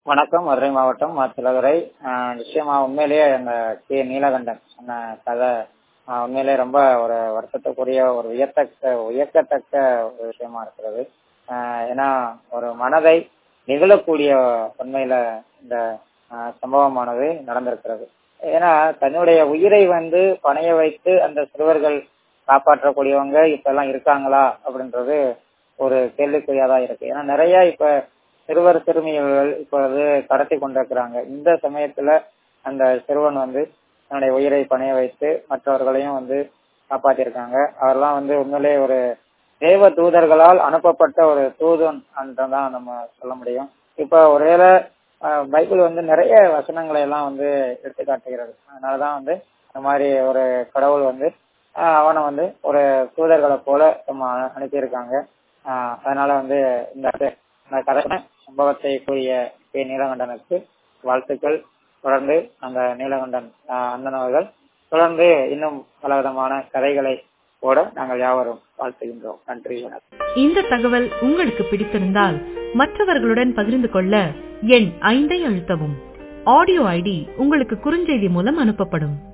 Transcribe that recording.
வணக்கம். மதுரை மாவட்டம் மாசிலாதுறை. நிச்சயமா உண்மையிலேயே அந்த நீலகண்டன் சொன்ன கதை உண்மையிலேயே ரொம்ப ஒரு வருத்தத்துக்குரிய ஒரு வியக்கத்தக்க ஒரு விஷயமா இருக்கிறது. ஏன்னா ஒரு மனதை நிகழக்கூடிய உண்மையில இந்த சம்பவமானது நடந்திருக்கிறது. ஏன்னா தன்னுடைய உயிரை பணைய வைத்து அந்த சிறுவர்கள் காப்பாற்றக்கூடியவங்க இப்ப எல்லாம் இருக்காங்களா அப்படின்றது ஒரு கேள்விக்குறியாதான் இருக்கு. ஏன்னா நிறைய இப்ப சிறுவர் சிறுமிகள் இப்பொழுது கடத்தி கொண்டிருக்கிறாங்க. இந்த சமயத்துல அந்த சிறுவன் தன்னுடைய உயிரை பணைய வைத்து மற்றவர்களையும் காப்பாற்றிருக்காங்க. அவர்லாம் உண்மையிலே ஒரு தேவ தூதர்களால் அனுப்பப்பட்ட ஒரு தூதன் என்றுதான் நம்ம சொல்ல முடியும். இப்ப ஒருவேளை பைபிள் நிறைய வசனங்களை எல்லாம் எடுத்து காட்டுகிறது. அதனாலதான் இந்த மாதிரி ஒரு கடவுள் அவனை ஒரு தூதர்களை போல நம்ம அனுப்பியிருக்காங்க. அதனால இந்த கதை சம்பவத்தை கூறிய நீலகண்டனுக்கு வாழ்த்துக்கள். தொடர்ந்து அந்த நீலகண்டன் அண்ணனவர்கள் தொடர்ந்து இன்னும் பலவிதமான கதைகளை போட நாங்கள் யாவரும் வாழ்த்துகின்றோம். நன்றி, வணக்கம். இந்த தகவல் உங்களுக்கு பிடித்திருந்தால் மற்றவர்களுடன் பகிர்ந்து கொள்ள எண் 5 அழுத்தவும். ஆடியோ ஐடி உங்களுக்கு குறுஞ்செய்தி மூலம் அனுப்பப்படும்.